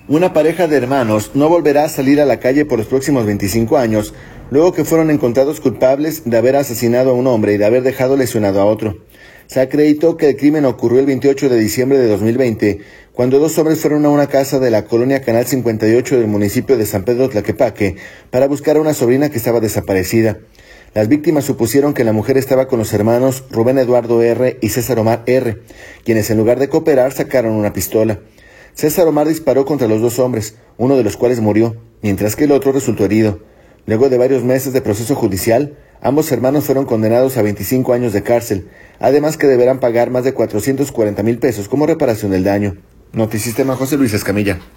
Una pareja de hermanos no volverá a salir a la calle por los próximos 25 años, luego que fueron encontrados culpables de haber asesinado a un hombre y de haber dejado lesionado a otro. Se acreditó que el crimen ocurrió el 28 de diciembre de 2020, cuando dos hombres fueron a una casa de la colonia Canal 58 del municipio de San Pedro Tlaquepaque para buscar a una sobrina que estaba desaparecida. Las víctimas supusieron que la mujer estaba con los hermanos Rubén Eduardo R. y César Omar R., quienes en lugar de cooperar sacaron una pistola. César Omar disparó contra los dos hombres, uno de los cuales murió, mientras que el otro resultó herido. Luego de varios meses de proceso judicial, ambos hermanos fueron condenados a 25 años de cárcel, además que deberán pagar más de 440,000 pesos como reparación del daño. Notisistema, José Luis Escamilla.